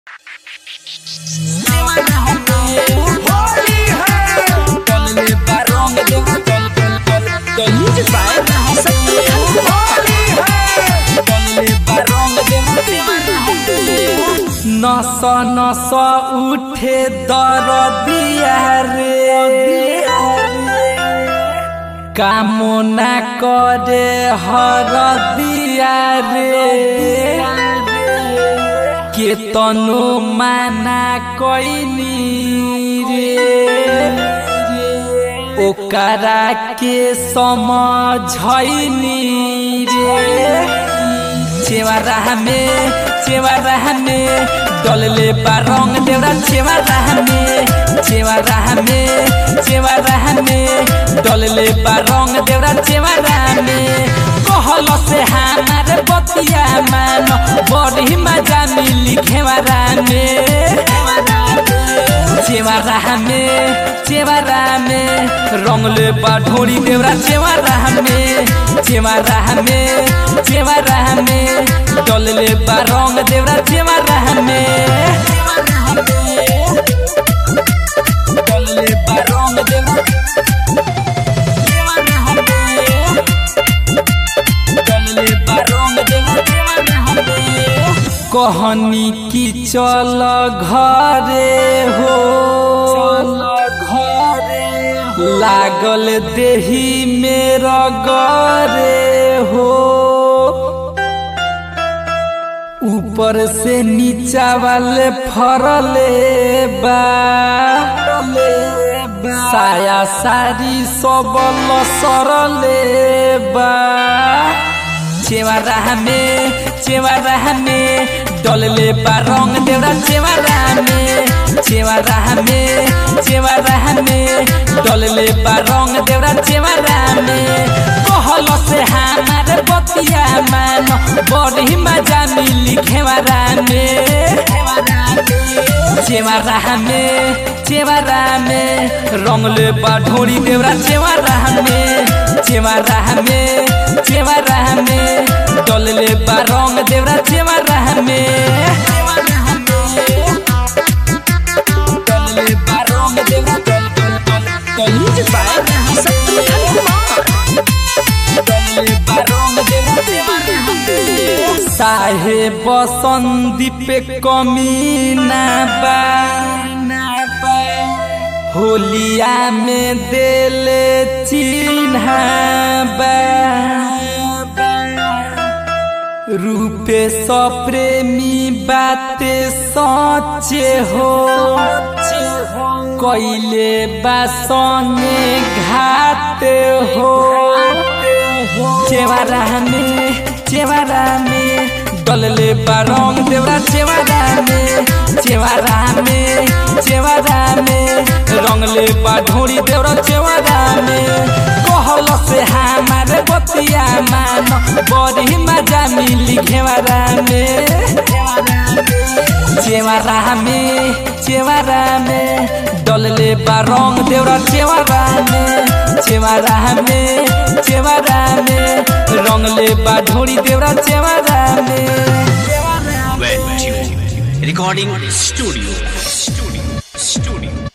नस नस उठे दरदिया रे कामना करे हरदिया रे केतनो माना कइनी रे ओकरा के समझैनी रे चेवारा में डलले बा रंग देवरा चेवारा में डलले बा रंग देवरा चेवारा में कहल से हमारे बतिया मान बड़ी मजा मिली खेवारा में चेवारा में रंगले बा ढोरी देवरा चेवारा में डलले बा रंग देवरा चेवारा में डलले बा रंग देवरा डलले बा रंग देवरा कहनी की चल घरे हो लागल देही मेरा गरे हो ऊपर से नीचा वाले फरले बा साया सारी सबल सरले बा चेवारा में डलले बा रंग देवरा चेवारा में डलले बा रंग देवरा चेवारा में कहल से हमारे बतिया मान बड़ी मजा मिली खेवारा में चेवारा में रंगले बा ढोरी देवरा चेवारा में डलले बा रंग देवरा चेवारा में डलले बा रंग देवरा डलले बा रंग देवरा साहेब संदीप कमीना बा होलिया में देले चिन्हा बा रूपे प्रेमी बाते सचे हो कइले बा संगे घात हो चेवारा में डलले बा रंग देवरा चेवारा में रंगले बा ढोरी देवरा चेवारा में कहल से हमारे बतिया मान बड़ी मजा मिली घेवारा में चेवारा में डलले बा रंग देवरा चेवारा में रंगले बा ढोरी देवरा चेवारा में Recording studio.